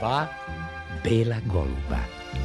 Dva bela goluba.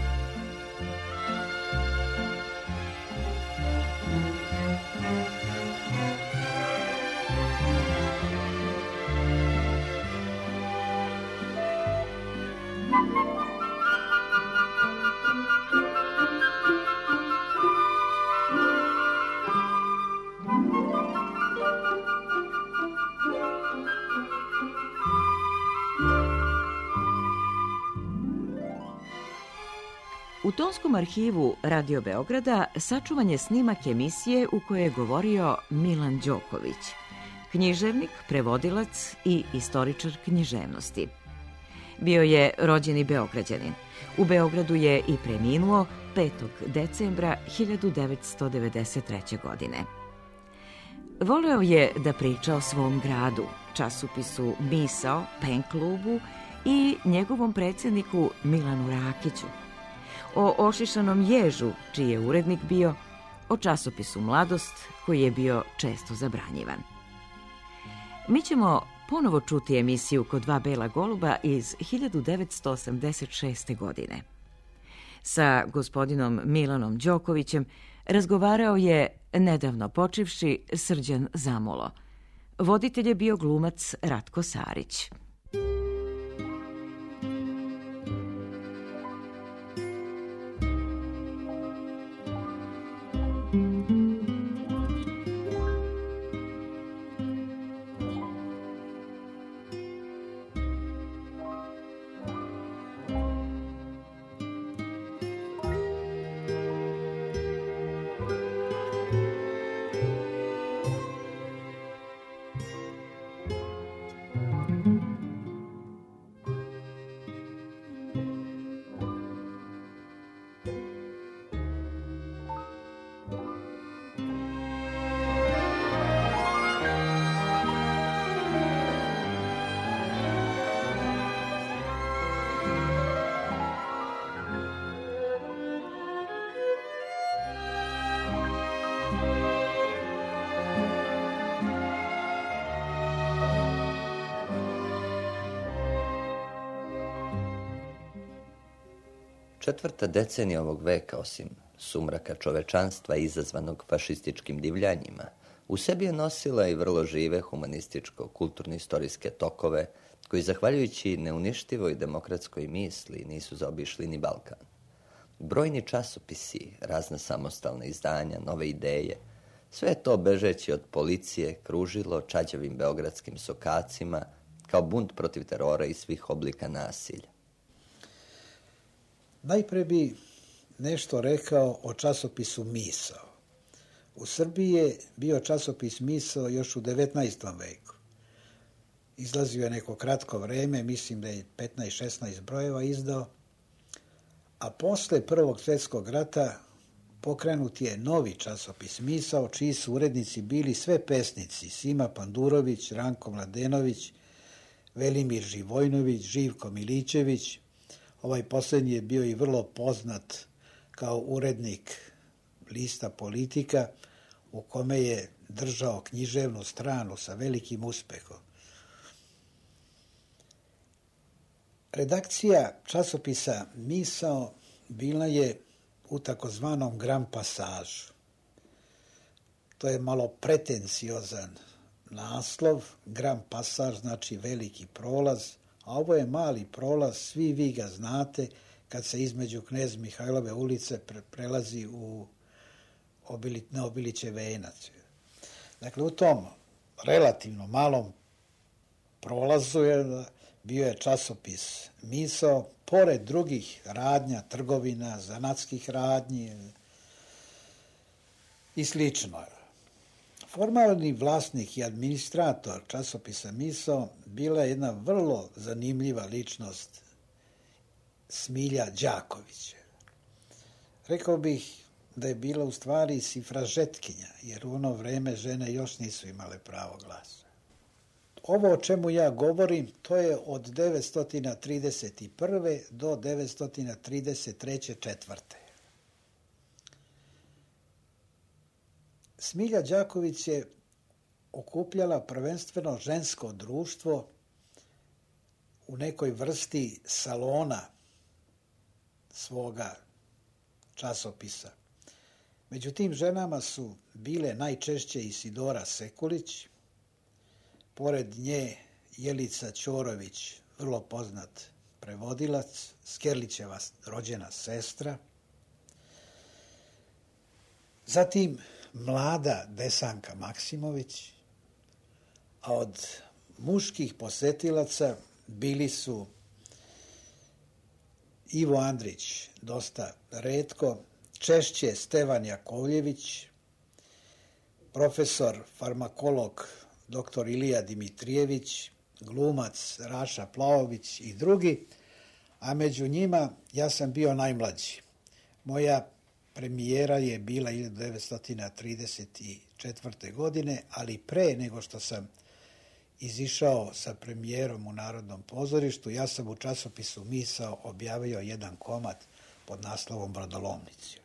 U tonskom arhivu Radio Beograda sačuvan je snimak emisije u kojoj je govorio Milan Đoković, književnik, prevodilac i istoričar književnosti. Bio je rođeni Beograđanin. U Beogradu je i preminuo 5. decembra 1993. godine. Voleo je da priča o svom gradu, časopisu Misao, Pen klubu i njegovom predsjedniku Milanu Rakiću, o ošišanom ježu, čiji je urednik bio, o časopisu Mladost, koji je bio često zabranjivan. Mi ćemo ponovo čuti emisiju Kod dva bela goluba iz 1986. godine. Sa gospodinom Milanom Đokovićem razgovarao je nedavno počivši Srđan Zamolo. Voditelj je bio glumac Ratko Sarić. Četvrta decenija ovog veka, osim sumraka čovečanstva izazvanog fašističkim divljanjima, u sebi je nosila i vrlo žive humanističko-kulturno-istorijske tokove koji, zahvaljujući neuništivoj demokratskoj misli, nisu zaobišli ni Balkan. Brojni časopisi, razna samostalna izdanja, nove ideje, sve je to bežeći od policije kružilo čađavim beogradskim sokacima kao bunt protiv terora i svih oblika nasilja. Najpre bi nešto rekao o časopisu Misao. U Srbiji je bio časopis Misao još u 19. veku. Izlazio je neko kratko vreme, mislim da je 15-16 brojeva izdao, a posle Prvog svjetskog rata pokrenut je novi časopis Misao, čiji su urednici bili sve pesnici: Sima Pandurović, Ranko Mladenović, Velimir Živojnović, Živko Milićević. Ovaj posljednji je bio i vrlo poznat kao urednik lista Politika, u kome je držao književnu stranu sa velikim uspehom. Redakcija časopisa Misao bila je u takozvanom Grand Passageu. To je malo pretenciozan naslov. Grand Passage znači veliki prolaz, a ovo je mali prolaz, svi vi ga znate, kad se između Knez Mihajlove ulice prelazi na Obilićev venac. Dakle, u tom relativno malom prolazu bio je časopis Misao, pored drugih radnja, trgovina, zanatskih radnji i slično. Formalni vlasnik i administrator časopisa Misao bila je jedna vrlo zanimljiva ličnost, Smilja Đaković. Rekao bih da je bila u stvari sifražetkinja, jer u ono vreme žene još nisu imale pravo glasa. Ovo o čemu ja govorim, to je od 931. do 933. četvrte. Smilja Đaković je okupljala prvenstveno žensko društvo u nekoj vrsti salona svoga časopisa. Među tim ženama su bile najčešće Isidora Sekulić, pored nje Jelica Ćorović, vrlo poznat prevodilac, Skerlićeva rođena sestra, zatim mlada Desanka Maksimović, a od muških posetilaca bili su Ivo Andrić, dosta retko, češće Stevan Jakovljević, profesor farmakolog dr. Ilija Dimitrijević, glumac Raša Plaović i drugi, a među njima ja sam bio najmlađi. Moja premijera je bila 1934. godine, ali pre nego što sam izišao sa premijerom u Narodnom pozorištu, ja sam u časopisu Misao objavio jedan komad pod naslovom Brodolomnici.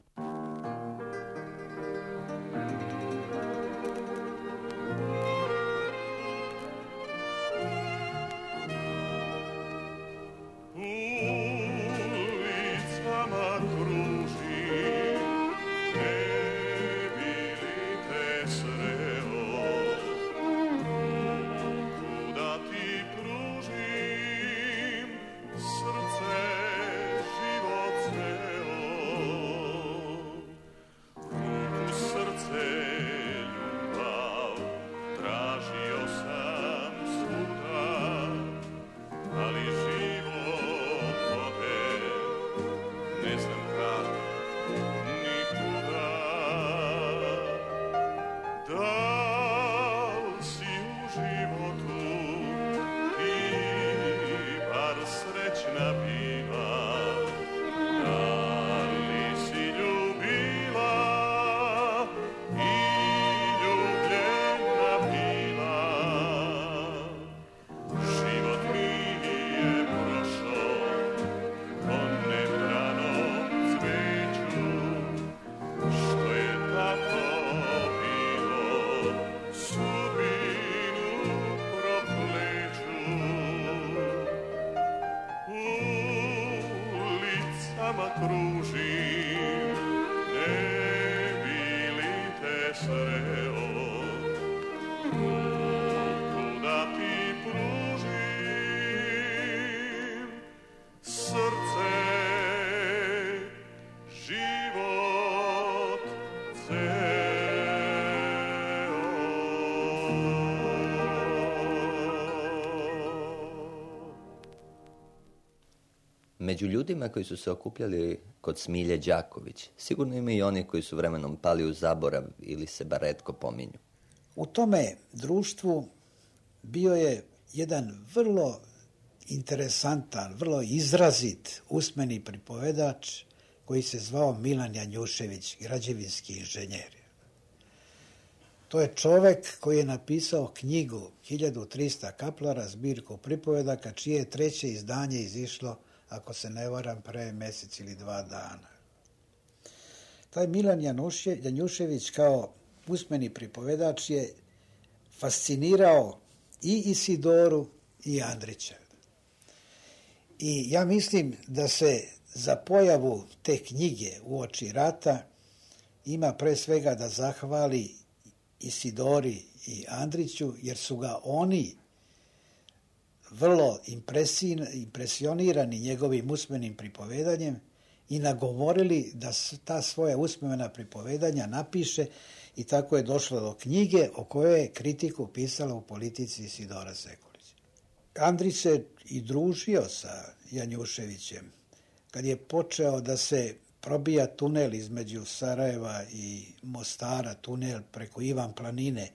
Među ljudima koji su se okupljali kod Smilje Đaković, sigurno ima i oni koji su vremenom pali u zaborav ili se bar retko pominju. U tome društvu bio je jedan vrlo interesantan, vrlo izrazit usmeni pripovedač koji se zvao Milan Janjušević, građevinski inženjer. To je čovek koji je napisao knjigu 1300 kaplara, zbirku pripovedaka, čije je 3. izdanje izišlo, ako se ne varam, pre mesec ili 2 dana. Taj Milan Janjušević kao usmeni pripovedač je fascinirao i Isidoru i Andrića. I ja mislim da se za pojavu te knjige uoči rata ima pre svega da zahvali Isidori i Andriću, jer su ga oni vrlo impresionirani njegovim usmenim pripovedanjem i nagovorili da ta svoja usmena pripovedanja napiše, i tako je došlo do knjige o kojoj je kritiku pisala u Politici Isidora Sekulić. Andrić se i družio sa Janjuševićem. Kad je počeo da se probija tunel između Sarajeva i Mostara, tunel preko Ivan planine,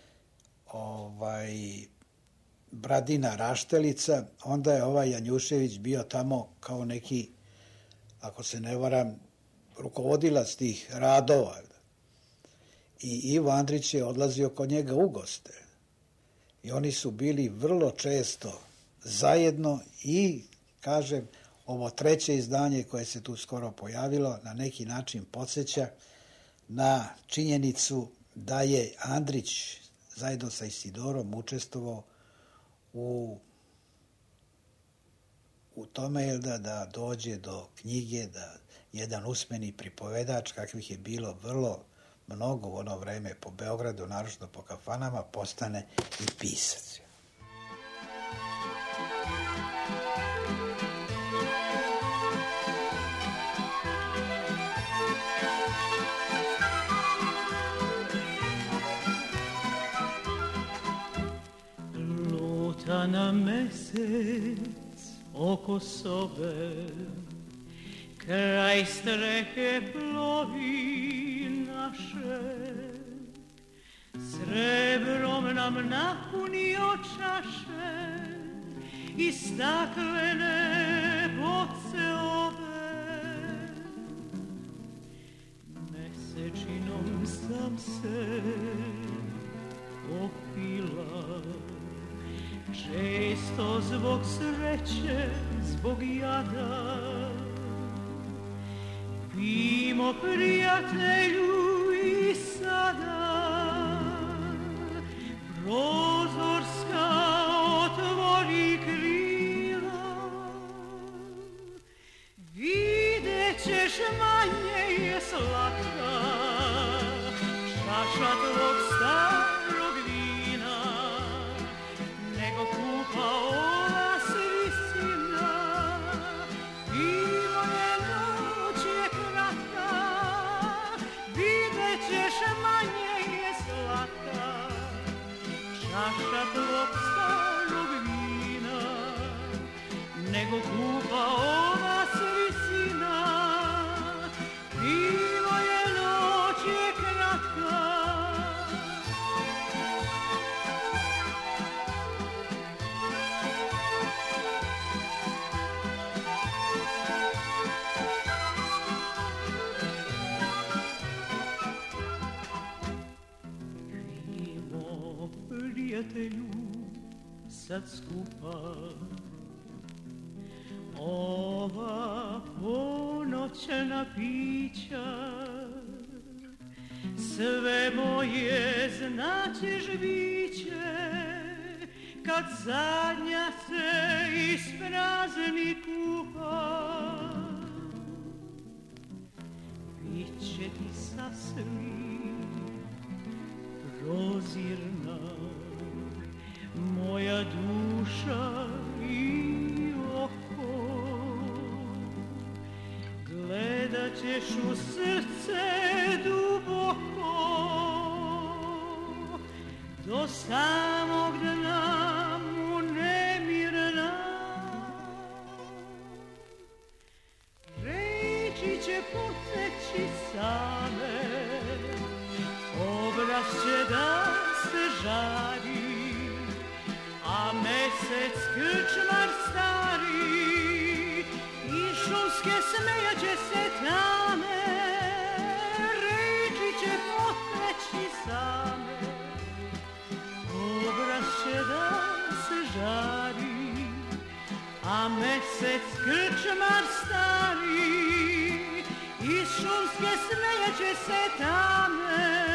Bradina Raštelica, onda je ovaj Janjušević bio tamo kao neki, ako se ne varam, rukovodilac tih radova. I Ivo Andrić je odlazio kod njega u goste. I oni su bili vrlo često zajedno i, kažem, ovo 3. izdanje koje se tu skoro pojavilo na neki način podsjeća na činjenicu da je Andrić zajedno sa Isidorom učestvovao u u tome da dođe do knjige, da jedan usmeni pripovedač, kakvih je bilo vrlo mnogo u ono vreme po Beogradu, naročito po kafanama, postane i pisac. Luta na mesec oko sobe, kraj strehe plovi naše, srebrom nam napunio čaše i staklene boce ove. Mesečinom sam se opila, često zbog sreće, zbog jada. Pimo, prijatelju, i sada prozorska otvori krila. Vidjet ćeš, manje je slatka čaša tvog starog vina nego kupa ova svisina. Pivo je, noć je kratka, vidjet ćeš, manje je slatka čaša tvog starog vina nego kupa ova svisina. Pivo je, noć je kratka. Pijmo, prijatelju, sad skupa, ova ponoćna pića, sve moje znaćeš biće, kad zadnja se isprazni kupa. Biće ti sasvim prozirna moja duša i oko, gledat ćeš u srce duboko, do samog dna mu nemirna. Reči će poteći same, obraz će da se žari, a mesec krčmar stari i šumske smejaće se tame. Reči će poteći same, obraz će da se žari, a mesec krčmar stari i šumske smejaće se tame.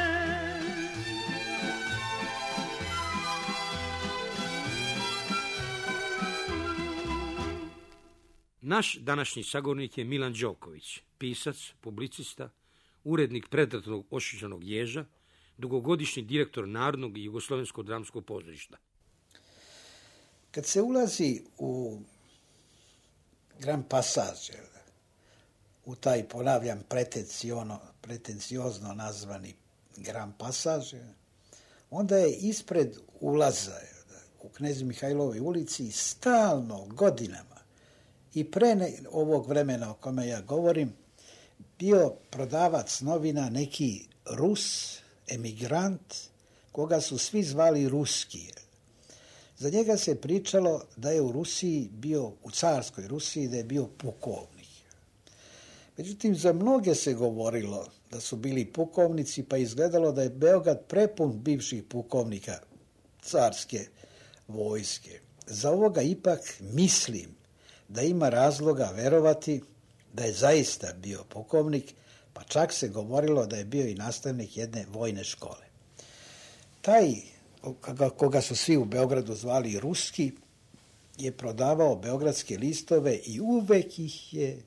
Naš današnji sagovornik je Milan Đoković, pisac, publicista, urednik predratnog Ošićanog ježa, dugogodišnji direktor Narodnog i Jugoslovenskog dramskog pozorišta. Kad se ulazi u Grand Passage, u taj, ponavljam, pretenciozno nazvani Grand Passage, onda je ispred ulaza u Knez Mihajlovoj ulici stalno, godinama, i pre ovog vremena o kome ja govorim, bio prodavac novina neki Rus, emigrant, koga su svi zvali Ruski. Za njega se pričalo da je u Rusiji bio, u carskoj Rusiji, da je bio pukovnik. Međutim, za mnoge se govorilo da su bili pukovnici, pa izgledalo da je Beograd prepun bivših pukovnika carske vojske. Za ovoga ipak mislim da ima razloga verovati da je zaista bio pukovnik, pa čak se govorilo da je bio i nastavnik jedne vojne škole. Taj, koga su svi u Beogradu zvali Ruski, je prodavao beogradske listove i uvek ih je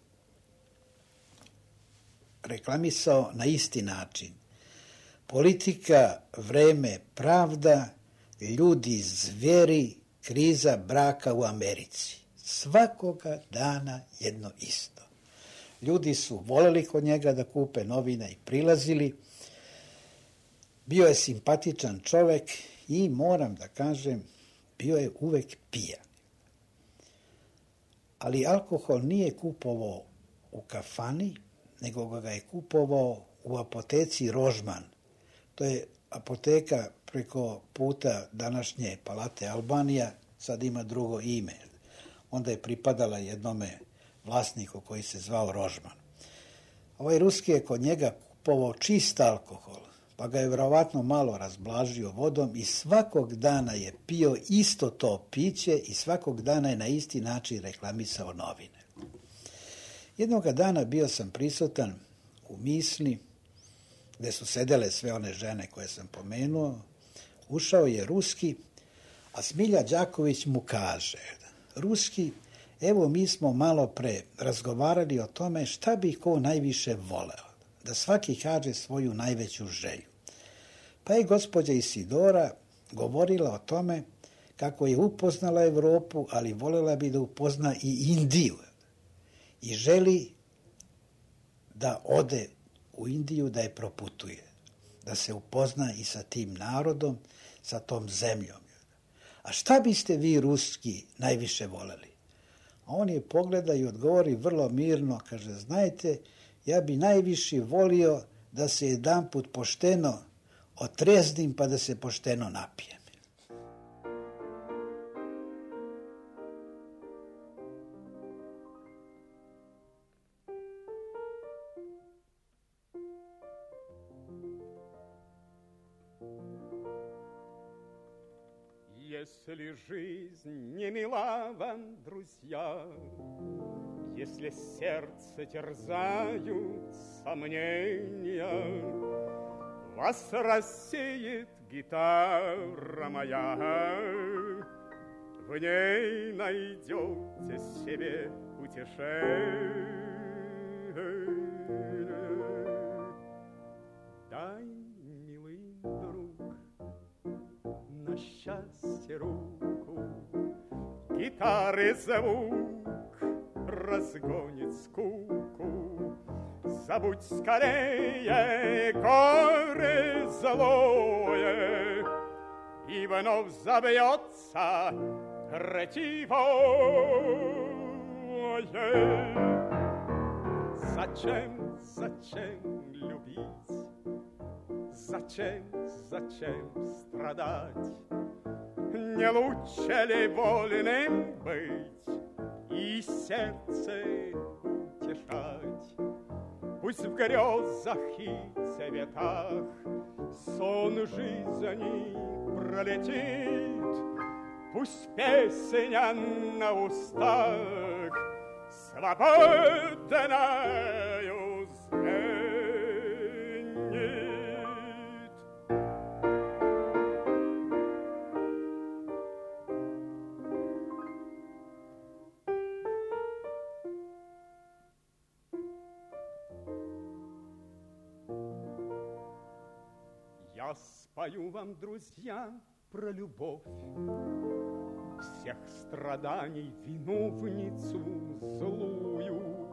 reklamisao na isti način. Politika, vreme, pravda, ljudi, zveri, kriza braka u Americi. Svakoga dana jedno isto. Ljudi su voleli kod njega da kupe novine i prilazili. Bio je simpatičan čovek i moram da kažem, bio je uvek pijan. Ali alkohol nije kupovao u kafani, nego ga je kupovao u apoteci Rožman. To je apoteka preko puta današnje Palate Albanija, sad ima drugo ime. Onda je pripadala jednome vlasniku koji se zvao Rožman. Ovaj ruski je kod njega kupovao čist alkohol, pa ga je verovatno malo razblažio vodom i svakog dana je pio isto to piće i svakog dana je na isti način reklamisao novine. Jednoga dana bio sam prisutan u Misni, gde su sedele sve one žene koje sam pomenuo. Ušao je ruski, a Smilja Đaković mu kaže: Ruski, evo mi smo malo pre razgovarali o tome šta bi ko najviše voleo, da svaki kaže svoju najveću želju. Pa je gospođa Isidora govorila o tome kako je upoznala Evropu, ali volela bi da upozna i Indiju i želi da ode u Indiju, da je proputuje, da se upozna i sa tim narodom, sa tom zemljom. A šta biste vi ruski najviše voleli? A on je pogleda i odgovori vrlo mirno, kaže: znajte, ja bi najviše volio da se jedanput pošteno otreznim pa da se pošteno napijem. Если жизнь не мила вам, друзья, если сердце терзают сомнения, вас рассеет гитара моя, в ней найдете себе утешение. Дай, милый друг, на счастье руку, гитары звук разгонит скуку. Забудь скорее горе злое, и вновь забьется ретивое. Зачем любить? Зачем страдать? Не лучше ли вольным быть и сердце утешать? Пусть в грезах и цветах сон жизни пролетит, пусть песня на устах свободною звенит. Я спою вам, друзья, про любовь, всех страданий виновницу злую.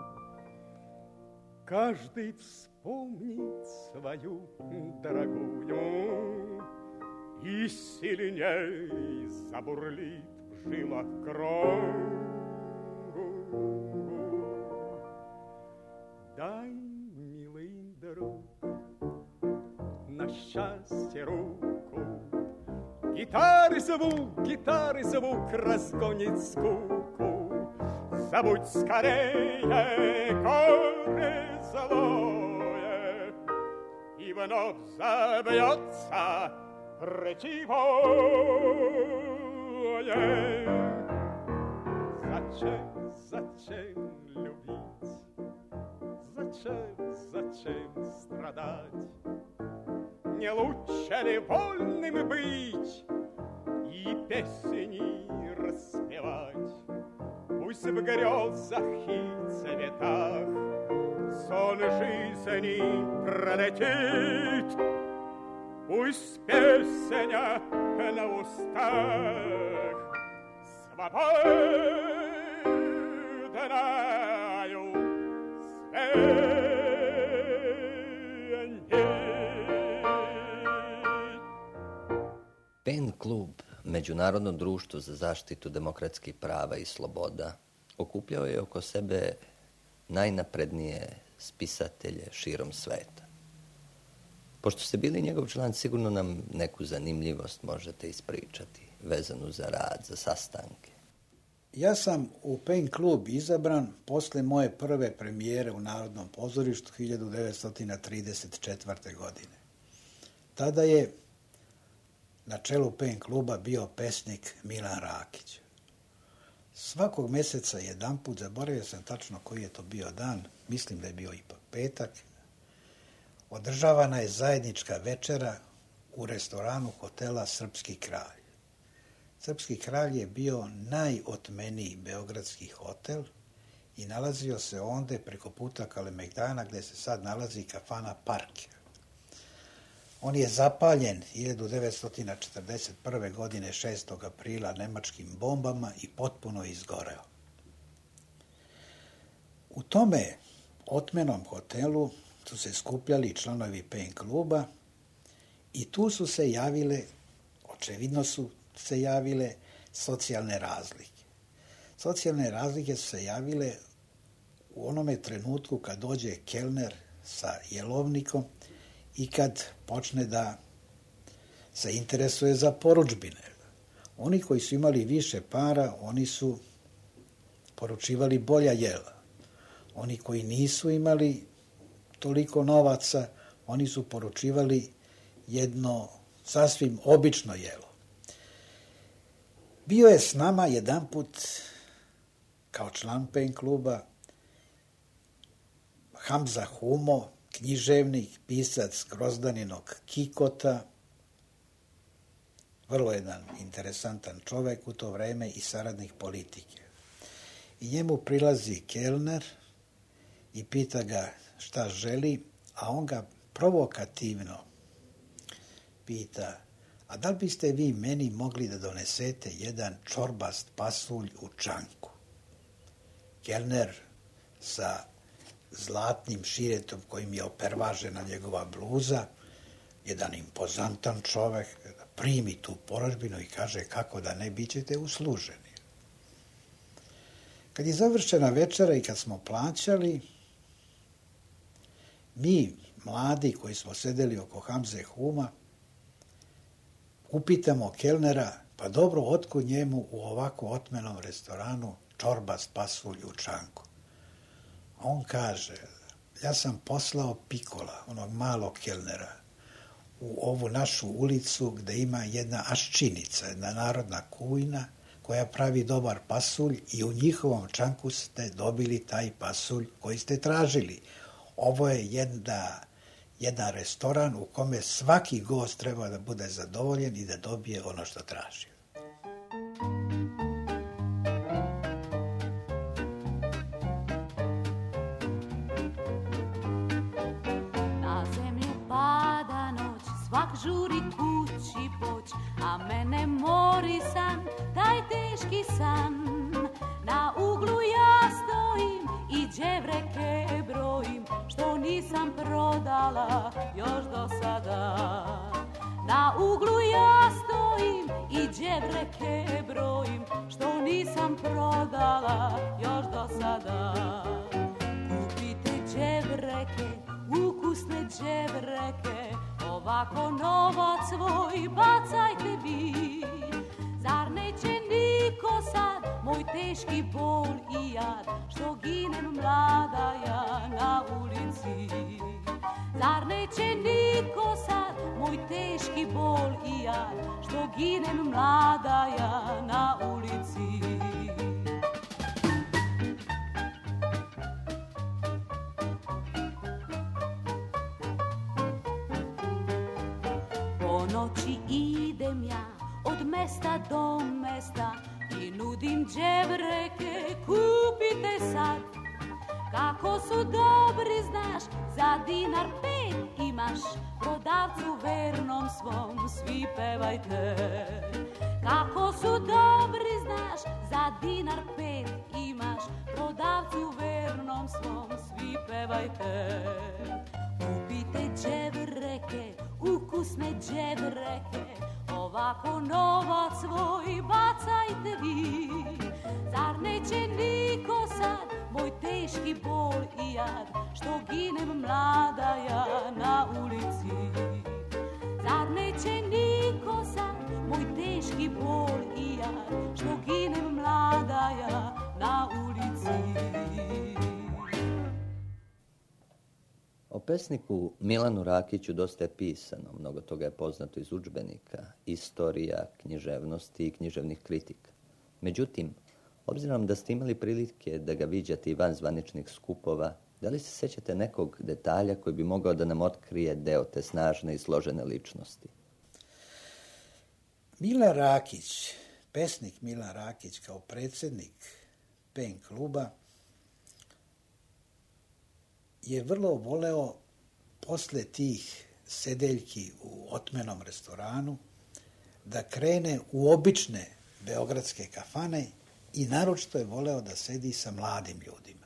Каждый вспомнит свою дорогую, и сильней забурлит в жилах кровь. Дай, милый друг, на счастье руку, гитары звук разгонит скуку. Забудь скорее горе злое, и вновь забьется ретивое. Зачем любить? Зачем страдать? Не лучше ли вольным быть и песни распевать? Пусть в грезах и цветах сон жизни пролетит, пусть песня на устах свободною звенит. PEN klub, Međunarodno društvo za zaštitu demokratskih prava i sloboda, okupljao je oko sebe najnaprednije spisatelje širom sveta. Pošto ste bili njegov član, sigurno nam neku zanimljivost možete ispričati, vezanu za rad, za sastanke. Ja sam u PEN klub izabran posle moje prve premijere u Narodnom pozorištu 1934. godine. Tada je na čelu PEN kluba bio pesnik Milan Rakić. Svakog meseca jedanput, zaboravio sam tačno koji je to bio dan, mislim da je bio ipak petak, održavana je zajednička večera u restoranu hotela Srpski kralj. Srpski kralj je bio najotmeniji beogradski hotel i nalazio se onde preko puta Kalemegdana gde se sad nalazi kafana Park. On je zapaljen 1941. godine 6. aprila nemačkim bombama i potpuno izgoreo. U tome otmenom hotelu su se skupljali članovi PEN kluba i tu su se javile, očevidno su se javile socijalne razlike. Socijalne razlike su se javile u onome trenutku kad dođe kelner sa jelovnikom i kad počne da se interesuje za porudžbine. Oni koji su imali više para, oni su poručivali bolja jela. Oni koji nisu imali toliko novaca, oni su poručivali jedno sasvim obično jelo. Bio je s nama jedanput, kao član PEN kluba, Hamza Humo, književnik, pisac Grozdaninog Kikota, vrlo jedan interesantan čovek u to vreme i saradnik politike. I njemu prilazi kelner i pita ga šta želi, a on ga provokativno pita: a da li biste vi meni mogli da donesete jedan čorbast pasulj u čanku? Kelner sa zlatnim širetom kojim je opervažena njegova bluza, jedan impozantan čovek, primi tu porudžbinu i kaže kako da ne bićete usluženi. Kad je završena večera i kad smo plaćali, mi, mladi koji smo sedeli oko Hamze Huma, upitamo kelnera, pa dobro, otkud njemu u ovako otmenom restoranu čorbast pasulj u čanku? A on kaže: ja sam poslao Pikola, onog malog kelnera, u ovu našu ulicu gde ima jedna Aščinica, jedna narodna kujna koja pravi dobar pasulj i u njihovom čanku ste dobili taj pasulj koji ste tražili. Ovo je jedan restoran u kome svaki gost treba da bude zadovoljen i da dobije ono što traži. Na zemlju pada noć, svak žuri kući poć, a mene mori san, taj teški san. Na uglu ja stojim i đevreke brojim, što nisam prodala još do sada. Na uglu ja stojim i đevreke brojim, što nisam prodala još do sada. Kupite đevreke, ukusne đevreke, ovako novac svoj bacajte vi. Zar neće niko sad moj teški bol i jad, što ginem mlada ja na ulici? Zar neće niko sad moj teški bol i jad, što ginem mlada ja na ulici? Po noći idem ja od mesta do mesta i nudim đevreke kupite sad. Kako su dobri, znaš, za dinar 5 imaš, prodavcu vernom svom svi pevajte. Kako su dobri, znaš, za dinar 5 imaš, prodavcu vernom svom svi pevajte. Kupite đevreke, ukusne đevreke, ovako novac svoj bacajte vi. Zar neće niko sad moj teški bol i jad, što ginem mlada ja na ulici? Zar neće niko sad moj teški bol i jad, što ginem mlada ja na ulici? O pesniku Milanu Rakiću dosta je pisano, mnogo toga je poznato iz udžbenika, istorija, književnosti i književnih kritika. Međutim, obzirom da ste imali prilike da ga viđate i van zvaničnih skupova, da li se sećate nekog detalja koji bi mogao da nam otkrije deo te snažne i složene ličnosti? Milan Rakić, pesnik Milan Rakić kao predsjednik PEN kluba, je vrlo voleo posle tih sedeljki u otmenom restoranu da krene u obične beogradske kafane i naročito je voleo da sedi sa mladim ljudima.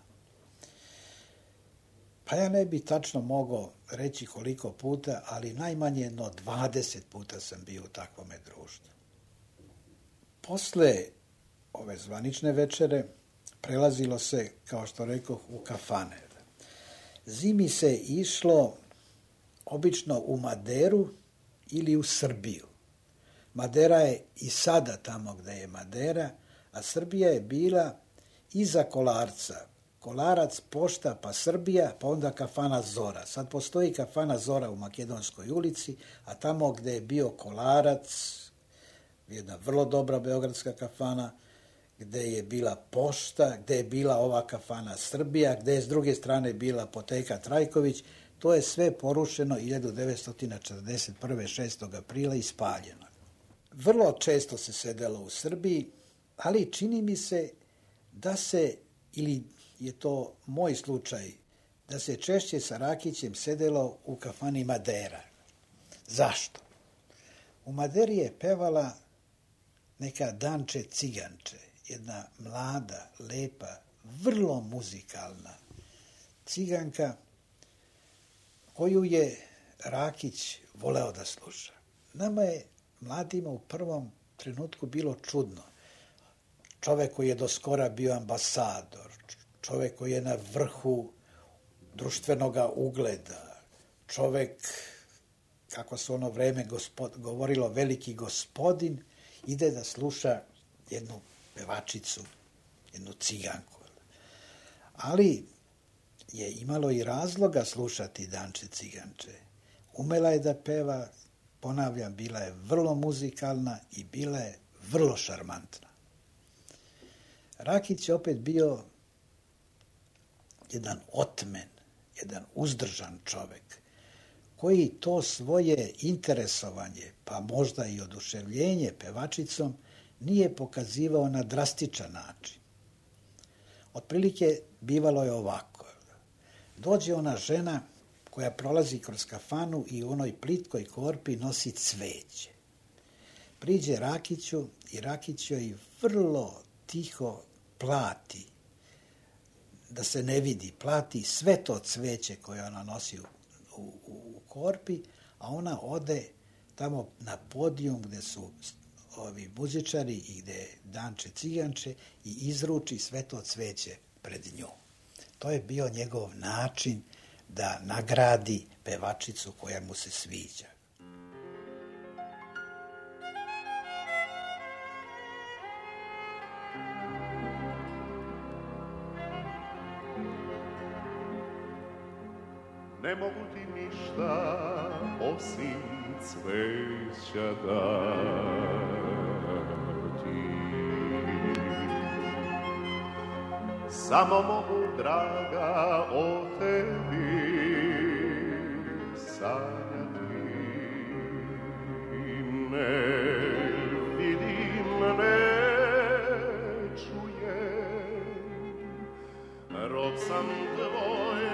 Pa ja ne bi tačno mogao reći koliko puta, ali najmanje jedno 20 puta sam bio u takvome društvu. Posle ove zvanične večere prelazilo se, kao što rekoh, u kafane. Zimi se išlo obično u Maderu ili u Srbiju. Madera je i sada tamo gde je Madera, a Srbija je bila iza Kolarca. Kolarac, Pošta, pa Srbija, pa onda kafana Zora. Sad postoji kafana Zora u Makedonskoj ulici, a tamo gde je bio Kolarac, jedna vrlo dobra beogradska kafana, gde je bila Pošta, gde je bila ova kafana Srbija, gde je s druge strane bila Apoteka Trajković, to je sve porušeno 1941. 6. aprila i spaljeno. Vrlo često se sedelo u Srbiji, ali čini mi se da se, ili je to moj slučaj, da se češće sa Rakićem sedelo u kafani Madera. Zašto? U Maderi je pevala neka Danče Ciganče, jedna mlada, lepa, vrlo muzikalna ciganka koju je Rakić voleo da sluša. Nama je, mladima, u prvom trenutku bilo čudno. Čovek koji je do skora bio ambasador, čovek koji je na vrhu društvenog ugleda, čovek, kako se ono vreme govorilo, veliki gospodin, ide da sluša jednu pevačicu, jednu ciganku. Ali je imalo i razloga slušati Danče Ciganče. Umela je da peva, ponavljam, bila je vrlo muzikalna i bila je vrlo šarmantna. Rakić je opet bio jedan otmen, jedan uzdržan čovek, koji to svoje interesovanje, pa možda i oduševljenje pevačicom, nije pokazivao na drastičan način. Otprilike bivalo je ovako. Dođe ona žena koja prolazi kroz kafanu i u onoj plitkoj korpi nosi cveće. Priđe Rakiću i Rakić joj vrlo tiho plati, da se ne vidi, plati sve to cveće koje ona nosi u korpi, a ona ode tamo na podijum gde su ovi muzičari i gde je Danče Ciganče i izruči sve to cveće pred nju. To je bio njegov način da nagradi pevačicu koja mu se sviđa. Ne mogu ti ništa osim cveća dati. Samo mogu, draga, o tebi sanjati. Ne vidim, ne čujem, sam tvoj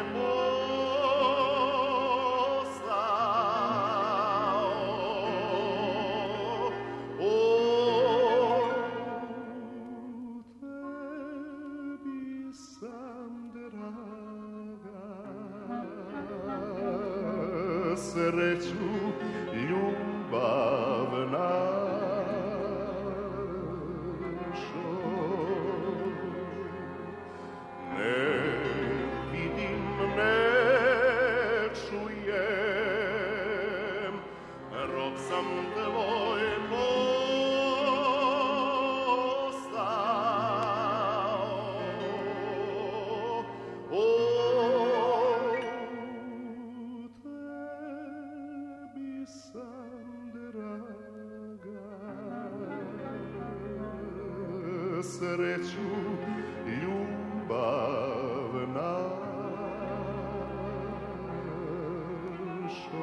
postao. O, tebi sam draga, sreću ljubav našo. Ne vidim, ne čujem, rob sam tvoj postao. O, tebi sam draga, sreću ljubav našo.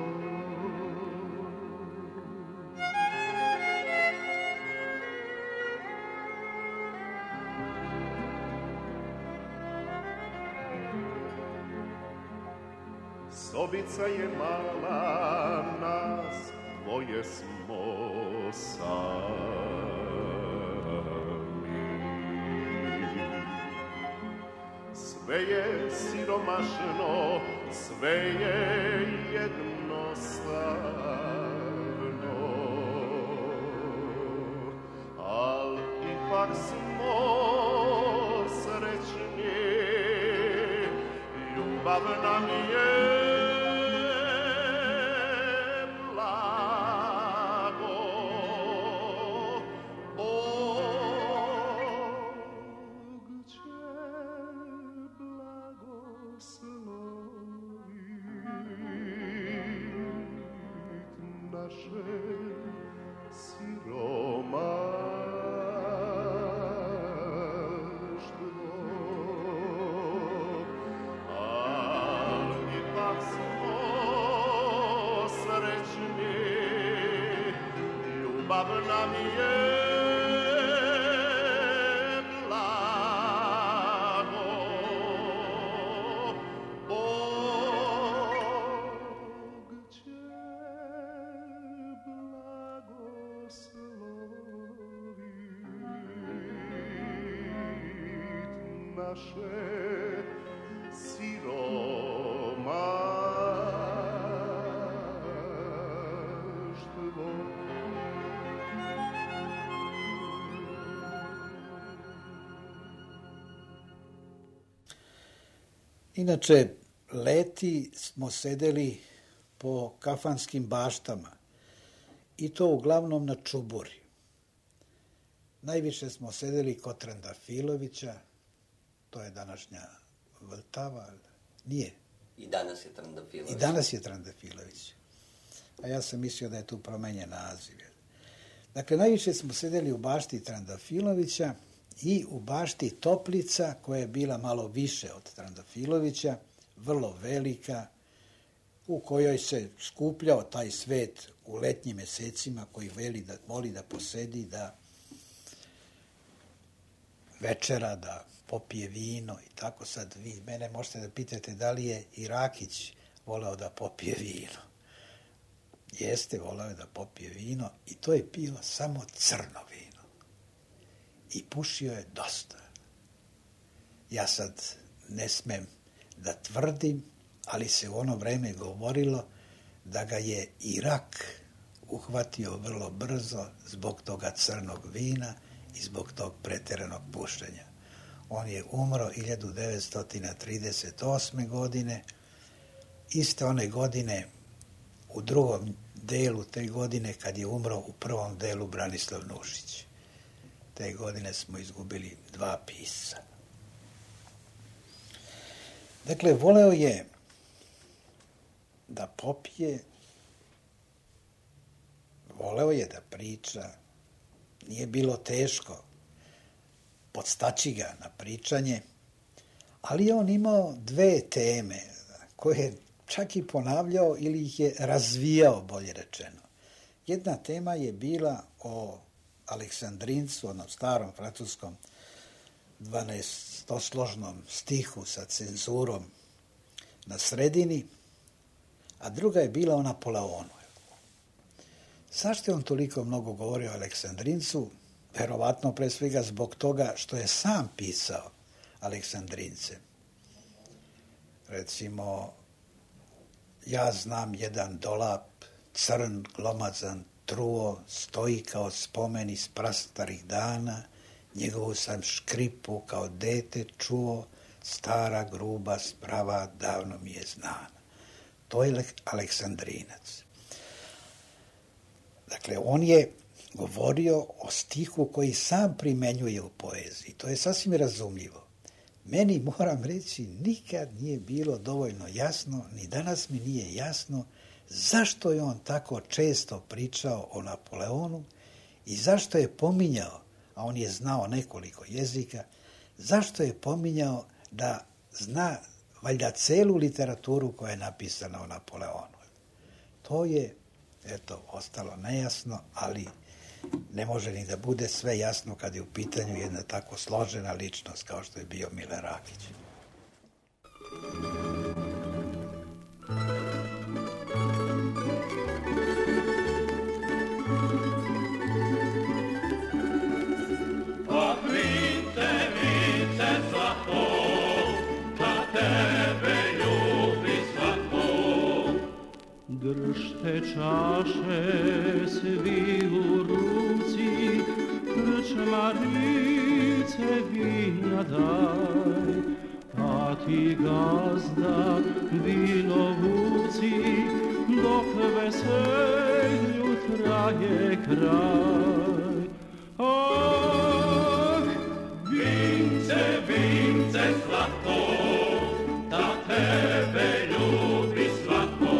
Sobica je mala, nas dvoje smo sami. Sve je siromašno, sve je jednostavno, al ipak smo srećni, ljubav nam je blago. Bog će blagoslovit naše siromaštvo. Al ipak smo srećni, ljubav nam je blago. Bog će blagoslovit naše siromaštvo. Inače, leti smo sedeli po kafanskim baštama i to uglavnom na čuburi. Najviše smo sedeli kod Trandafilovića, to je današnja Vltava, nije? I danas je Trandafilović. I danas je Trandafilović. A ja sam mislio da je tu promenjen naziv. Dakle, najviše smo sedeli u bašti Trandafilovića i u bašti Toplica, koja je bila malo više od Trandafilovića, vrlo velika, u kojoj se skupljao taj svet u letnjim mesecima koji voli da posedi, da večera, da popije vino i tako. Sad vi mene možete da pitate da li je i Rakić voleo da popije vino. Jeste, voleo je da popije vino i to je pio samo crno vino. I pušio je dosta. Ja sad ne smem da tvrdim, ali se u ono vreme govorilo da ga je i rak uhvatio vrlo brzo zbog toga crnog vina i zbog tog preteranog pušenja. On je umro 1938. godine. Iste one godine, u drugom delu te godine, kad je umro u prvom delu Branislav Nušić. Te godine smo izgubili 2 pisca. Dakle, voleo je da popije, voleo je da priča, nije bilo teško podstaći ga na pričanje, ali je on imao 2 teme koje je čak i ponavljao ili ih je razvijao, bolje rečeno. Jedna tema je bila o Aleksandrincu, onom starom francuskom 12-složnom stihu sa cenzurom na sredini, a druga je bila o Napoleonu. Zašto je on toliko mnogo govorio o Aleksandrincu? Verovatno pre svega zbog toga što je sam pisao Aleksandrince. Recimo, ja znam jedan dolap, crn, glomazan, truo, stoji kao spomen iz prastarih dana, njegovu sam škripu kao dete čuo, stara, gruba sprava davno mi je znana. To je Aleksandrinac. Dakle, on je govorio o stihu koji sam primenjuje u poeziji. To je sasvim razumljivo. Meni, moram reći, nikad nije bilo dovoljno jasno, ni danas mi nije jasno, zašto je on tako često pričao o Napoleonu i zašto je pominjao, a on je znao nekoliko jezika, zašto je pominjao da zna valjda celu literaturu koja je napisana o Napoleonu. To je, ostalo nejasno, ali ne može ni da bude sve jasno kad je u pitanju jedna tako složena ličnost kao što je bio Milan Rakić. Držte čaše svi u ruci, krčmarice vinja daj, pa ti gazda vino vuci, dok veselju traje kraj. Ah, vince, vince zlato, da tebe ljubi svako.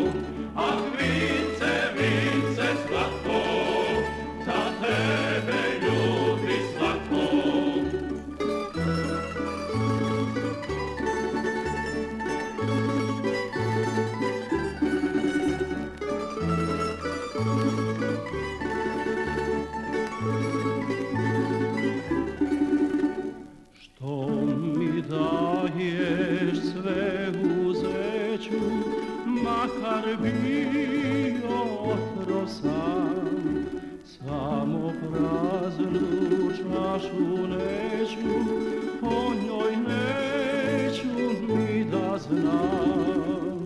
Makar bio otrosan, samo praznu čašu neću, o njoj neću ni da znam.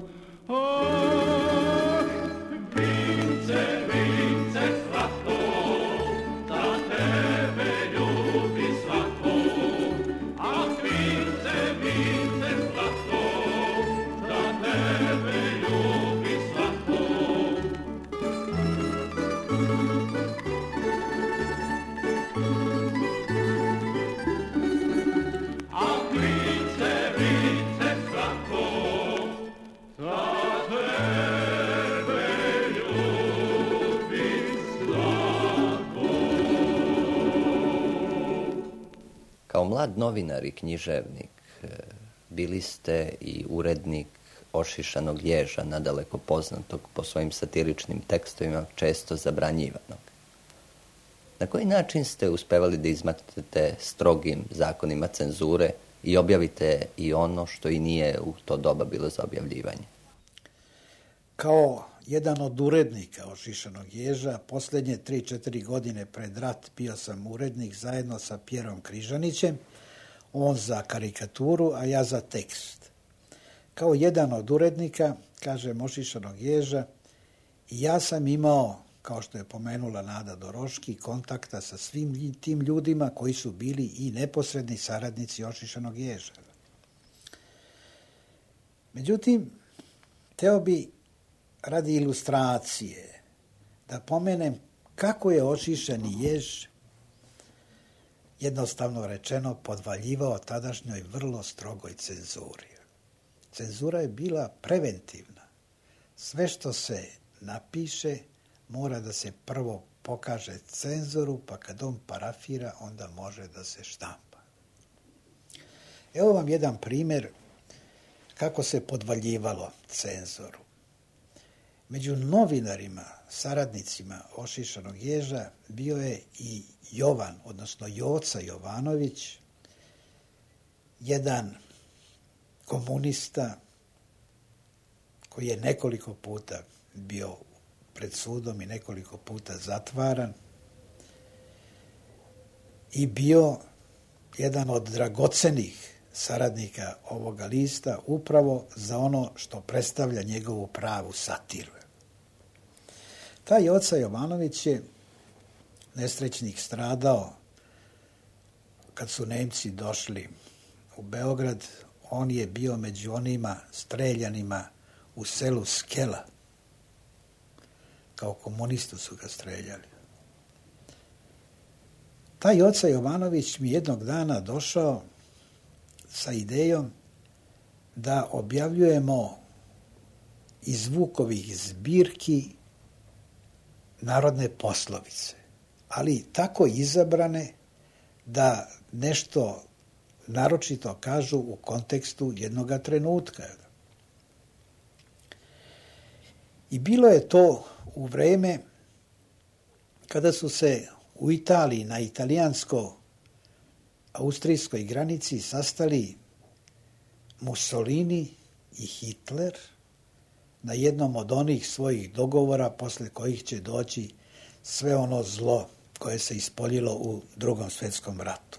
Ah, vince, vince zlato, da tebe ljubi svako. Ah, vince, vince zlato, da tebe ljubi svako. A vince, vince svako, da tebe ljubi svako. Kao mlad novinar i književnik bili ste i urednik Ošišanog ježa, nadaleko poznatog po svojim satiričnim tekstovima, često zabranjivanog. Na koji način ste uspevali da izmaknete strogim zakonima cenzure i objavite i ono što i nije u to doba bilo za objavljivanje? Kao jedan od urednika Ošišanog ježa, posljednje 3-4 godine pred rat bio sam urednik zajedno sa Pjerom Križanićem, on za karikaturu, a ja za tekst. Kao jedan od urednika, kažem, Ošišanog ježa, i ja sam imao, kao što je pomenula Nada Doroški, kontakta sa svim tim ljudima koji su bili i neposredni saradnici Ošišanog ježa. Međutim, teo bi radi ilustracije da pomenem kako je Ošišani jež, jednostavno rečeno, podvaljivao tadašnjoj vrlo strogoj cenzuri. Cenzura je bila preventivna. Sve što se napiše mora da se prvo pokaže cenzoru, pa kad on parafira, onda može da se štampa. Evo vam jedan primjer kako se podvaljivalo cenzoru. Među novinarima, saradnicima Ošišanog ježa bio je i Jovan, odnosno Joca Jovanović, jedan komunista koji je nekoliko puta bio pred sudom i nekoliko puta zatvaran i bio jedan od dragocenih saradnika ovoga lista upravo za ono što predstavlja njegovu pravu satiru. Taj Joca Jovanović je nesrećnik stradao kad su Nemci došli u Beograd. On je bio među onima streljanima u selu Skela. Kao komunistu su ga streljali. Taj Joca Jovanović mi jednog dana došao sa idejom da objavljujemo iz Vukovih zbirki narodne poslovice, ali tako izabrane da nešto naročito kažu u kontekstu jednoga trenutka. I bilo je to u vreme kada su se u Italiji na italijansko-austrijskoj granici sastali Mussolini i Hitler na jednom od onih svojih dogovora posle kojih će doći sve ono zlo koje se ispoljilo u Drugom svjetskom ratu.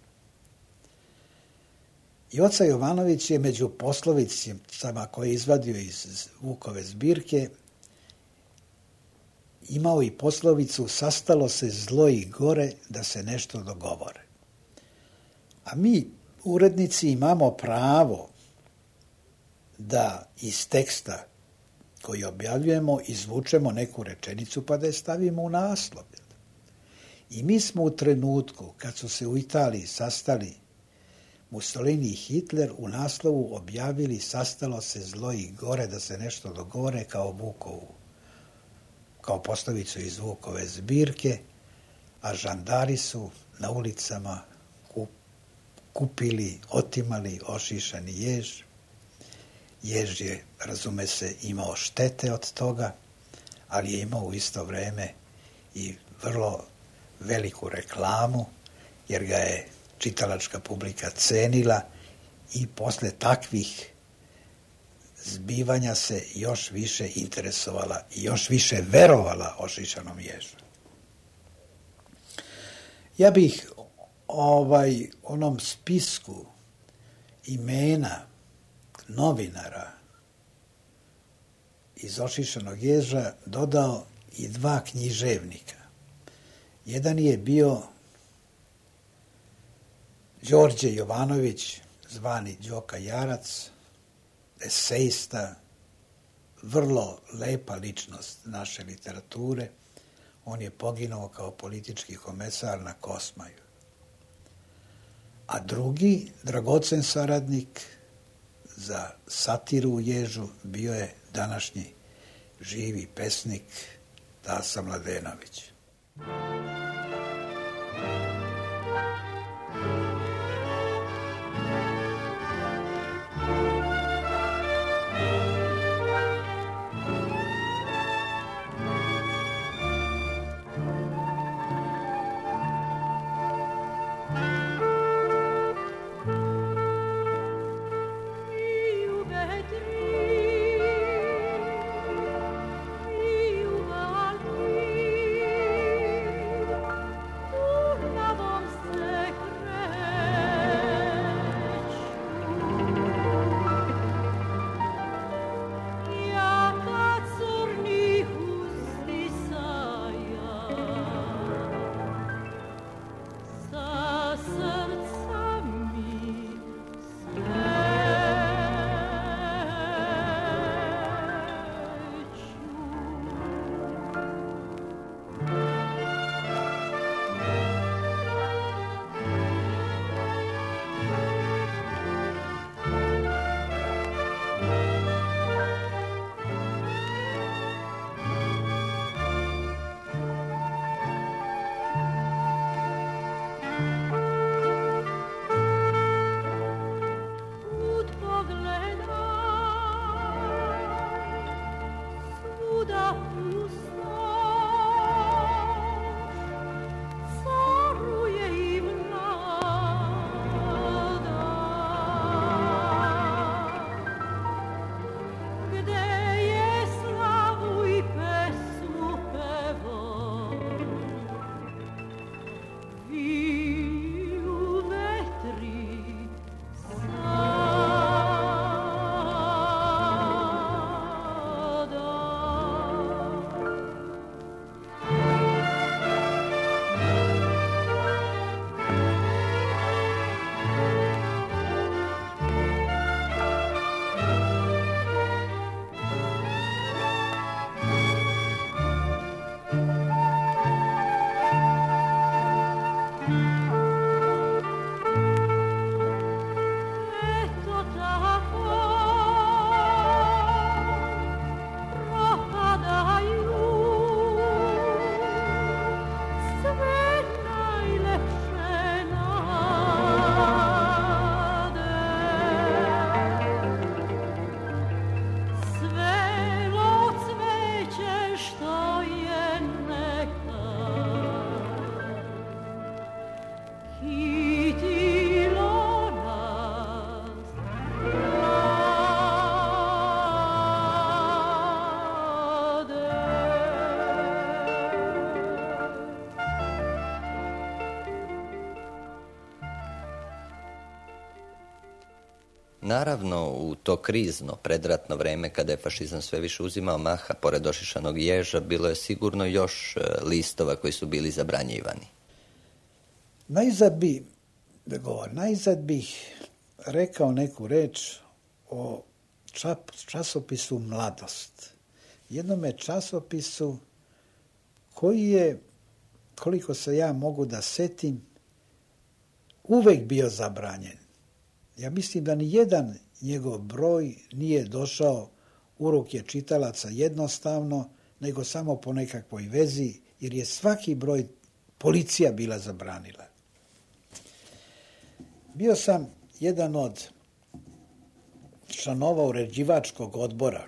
Joca Jovanović je među poslovicama koje je izvadio iz Vukove zbirke imao i poslovicu sastalo se zlo i gore da se nešto dogovore. A mi, urednici, imamo pravo da iz teksta koji objavljujemo izvučemo neku rečenicu pa da je stavimo u naslov. I mi smo u trenutku kad su se u Italiji sastali Mussolini i Hitler u naslovu objavili sastalo se zlo i gore da se nešto dogovore kao poslovicu iz Vukove zbirke, a žandari su na ulicama kupili, otimali ošišani jež. Jež je, razume se, imao štete od toga, ali je imao u isto vreme i vrlo veliku reklamu, jer ga je čitalačka publika cenila i posle takvih zbivanja se još više interesovala i još više verovala ošišanom ježu. Ja bih onom spisku imena novinara iz ošišanog ježa dodao i 2 književnika. Jedan je bio Đorđe Jovanović, zvani Đoka Jarac, esejista, vrlo lepa ličnost naše literature. On je poginuo kao politički komesar na Kosmaju. A drugi dragocen saradnik za satiru u ježu bio je današnji živi pesnik Tasa Mladenović. Naravno, u to krizno, predratno vreme, kada je fašizam sve više uzimao maha, pored ošišanog ježa, bilo je sigurno još listova koji su bili zabranjivani. Najzad bih rekao neku reč o časopisu Mladost. Jednome časopisu koji je, koliko se ja mogu da setim, uvek bio zabranjen. Ja mislim da ni jedan njegov broj nije došao u ruke čitalaca jednostavno, nego samo po nekakvoj vezi, jer je svaki broj policija bila zabranila. Bio sam jedan od članova uređivačkog odbora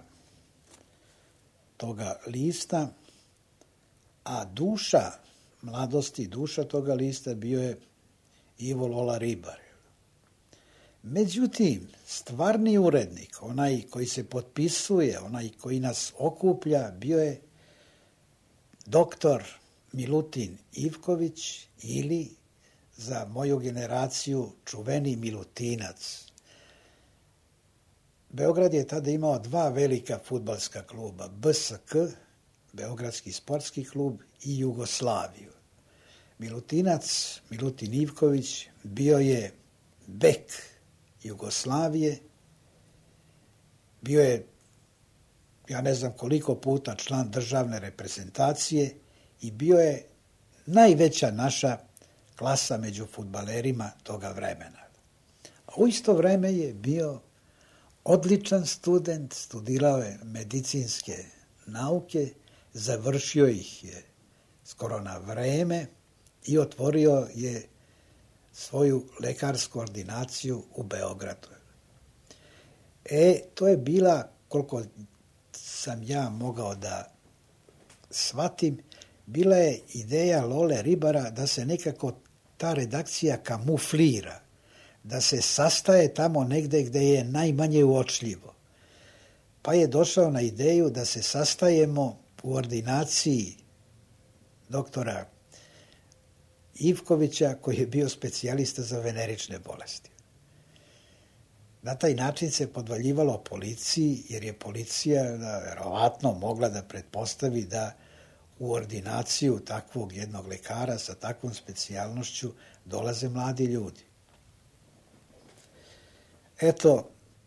toga lista, a duša Mladosti, duša toga lista bio je Ivo Lola Ribar. Međutim, stvarni urednik, onaj koji se potpisuje, onaj koji nas okuplja, bio je doktor Milutin Ivković ili za moju generaciju čuveni Milutinac. Beograd je tada imao dva velika fudbalska kluba, BSK, Beogradski sportski klub, i Jugoslaviju. Milutinac, Milutin Ivković, bio je bek Jugoslavije, bio je, ja ne znam koliko puta, član državne reprezentacije i bio je najveća naša klasa među fudbalerima toga vremena. A u isto vreme je bio odličan student, studirao je medicinske nauke, završio ih je skoro na vreme i otvorio je svoju lekarsku ordinaciju u Beogradu. To je bila, koliko sam ja mogao da shvatim, bila je ideja Lole Ribara da se nekako ta redakcija kamuflira, da se sastaje tamo negde gde je najmanje uočljivo. Pa je došao na ideju da se sastajemo u ordinaciji doktora Ivkovića, koji je bio specijalista za venerične bolesti. Na taj način se podvaljivalo policiji, jer je policija verovatno mogla da pretpostavi da u ordinaciju takvog jednog lekara sa takvom specijalnošću dolaze mladi ljudi. Eto,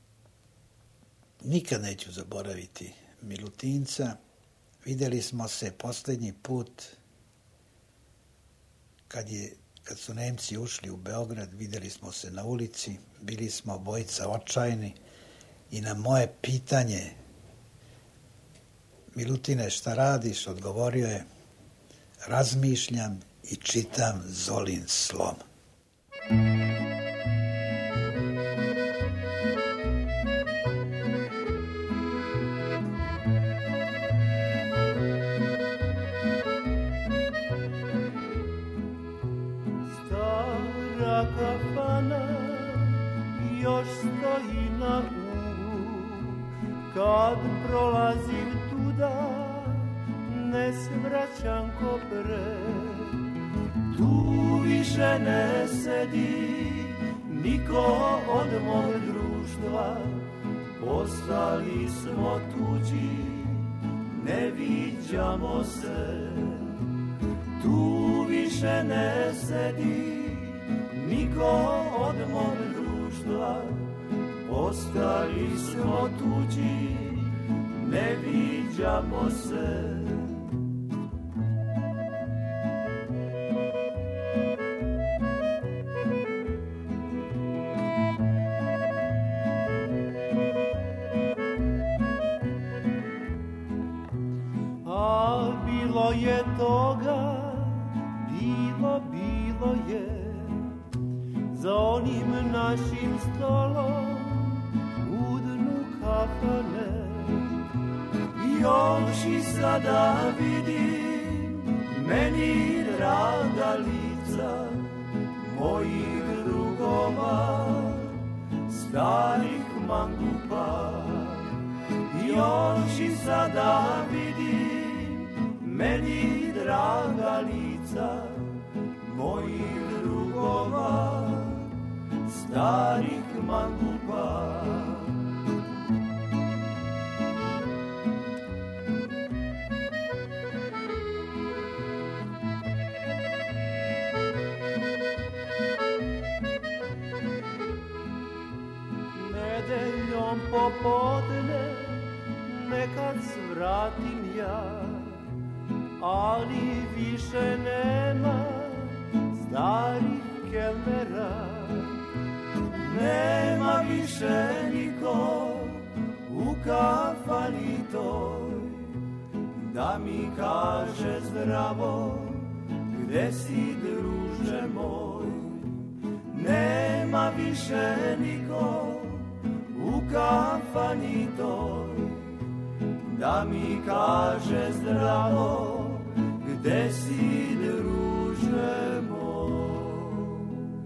nikad neću zaboraviti Milutinca. Videli smo se poslednji put kad su Nemci ušli u Beograd, videli smo se na ulici, bili smo obojica očajni i na moje pitanje: Milutine, šta radiš? Odgovorio je: razmišljam i čitam Zolin slom. Stara kafana još stoji na umu, kad prolazim tuda ne svraćam ko pre. Tu više ne sedi niko od mog društva, postali smo tuđi, ne viđamo se. Tu više ne sedi niko od mog društva, postali smo tuđi, ne viđamo se. A bilo je toga, bilo je, za onim našim stolom u dnu kafane. Još i sada vidim meni draga lica mojih drugova, starih mangupa. Još i sada vidim meni draga lica mojih drugova, starih mangupa. Nedeljom popodne nekad svratim ja, ali više nema starih kelnera. Nema više niko u kafani toj, da mi kaže zdravo, gde si druže moj. Nema više niko u kafani toj, da mi kaže zdravo, gde si druže moj.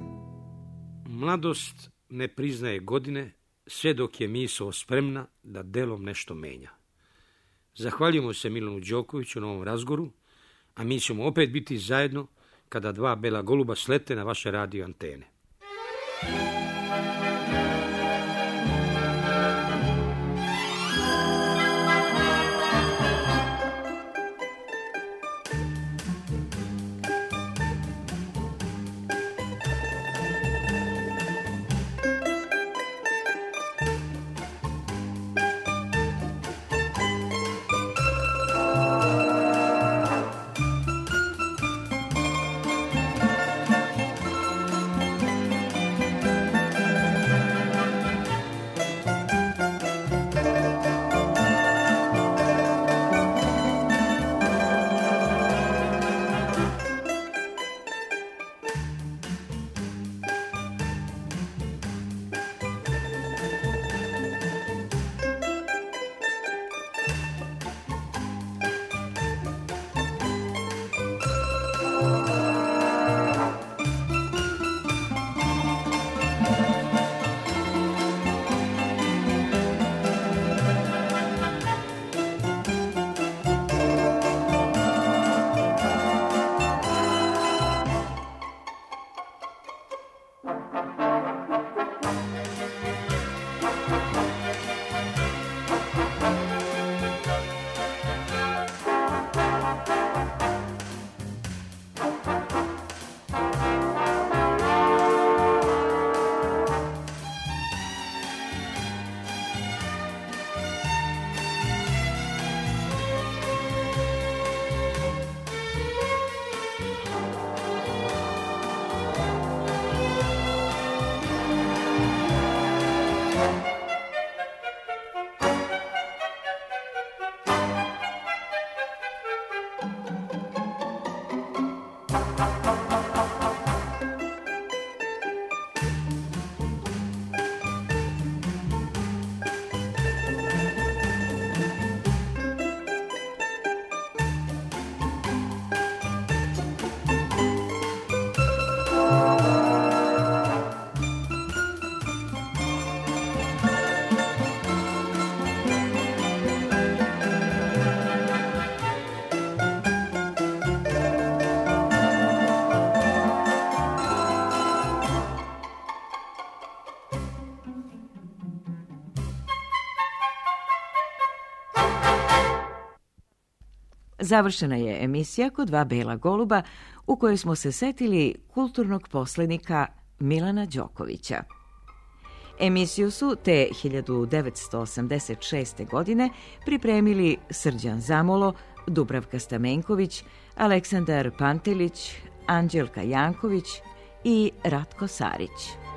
Mladost ne priznaje godine sve dok je misao spremna da delom nešto menja. Zahvaljujemo se Milanu Đokoviću na ovom razgovoru, a mi ćemo opet biti zajedno kada dva bela goluba slete na vaše radio antene. Završena je emisija Kod dva bela goluba u kojoj smo se setili kulturnog poslenika Milana Đokovića. Emisiju su te 1986. godine pripremili Srđan Zamolo, Dubravka Stamenković, Aleksandar Pantelić, Anđelka Janković i Ratko Sarić.